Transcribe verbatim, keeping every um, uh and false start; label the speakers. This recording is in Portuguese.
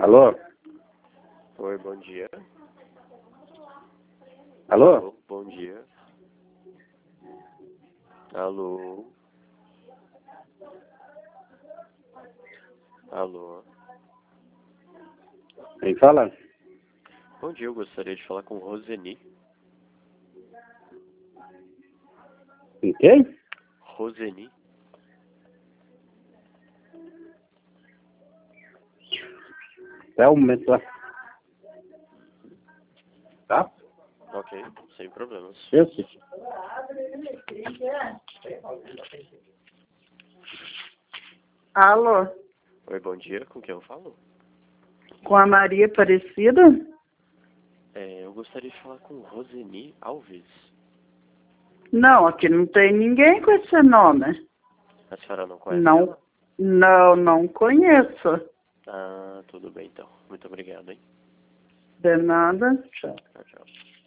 Speaker 1: Alô?
Speaker 2: Oi, bom dia.
Speaker 1: Alô?
Speaker 2: Alô, bom dia. Alô? Alô?
Speaker 1: Quem fala?
Speaker 2: Bom dia, eu gostaria de falar com Roseni.
Speaker 1: Com quem?
Speaker 2: Roseni.
Speaker 1: Até o momento lá. Tá?
Speaker 2: Ok, sem problemas.
Speaker 1: Eu sim.
Speaker 3: Alô,
Speaker 2: Oi, bom dia, com quem eu falo?
Speaker 3: com a Maria Aparecida?
Speaker 2: É, eu gostaria de falar com Roseni Alves.
Speaker 3: Não, aqui não tem ninguém com esse nome.
Speaker 2: A senhora não conhece
Speaker 3: Não,
Speaker 2: ela?
Speaker 3: não, não conheço.
Speaker 2: Ah, tudo bem então. Muito obrigado, hein?
Speaker 3: De nada. Tchau.
Speaker 2: Tchau, tchau.